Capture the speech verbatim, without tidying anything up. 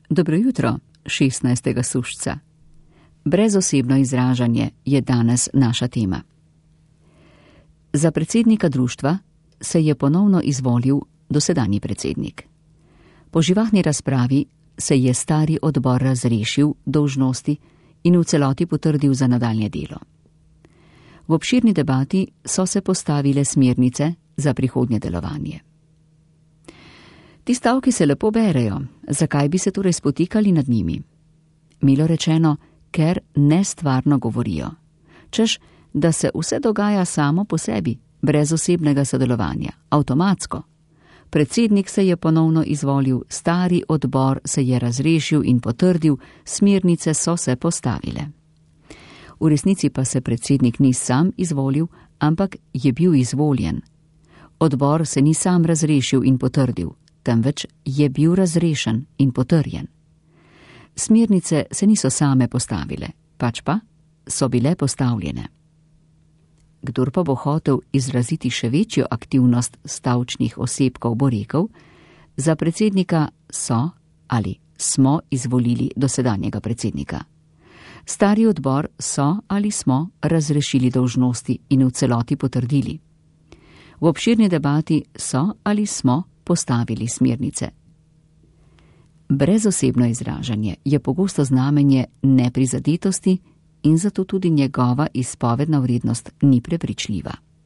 Dobro jutro, šestnajstega sušca. Brezosebno izražanje je danes naša tema. Za predsednika društva se je ponovno izvolil dosedanji predsednik. Po živahni razpravi se je stari odbor razrešil dolžnosti in v celoti potrdil za nadaljnje delo. V obširni debati so se postavile smernice za prihodnje delovanje. Ti stavki se lepo berejo, zakaj bi se torej spotikali nad njimi? Milo rečeno, ker nestvarno govorijo, češ, da se vse dogaja samo po sebi, brez osebnega sodelovanja, avtomatsko. Predsednik se je ponovno izvolil, stari odbor se je razrešil in potrdil, smernice so se postavile. V resnici pa se predsednik ni sam izvolil, ampak je bil izvoljen. Odbor se ni sam razrešil in potrdil, temveč je bil razrešen in potrjen. Smernice se niso same postavile, pač pa so bile postavljene. Kdor pa bo hotel izraziti še večjo aktivnost stavčnih osebkov, bo rekel, za predsednika so ali smo izvolili dosedanjega predsednika. Stari odbor so ali smo razrešili dolžnosti in v celoti potrdili. V obširni debati so ali smo postavili smernice. Brezosebno izražanje je pogosto znamenje neprizadetosti in zato tudi njegova izpovedna vrednost ni prepričljiva.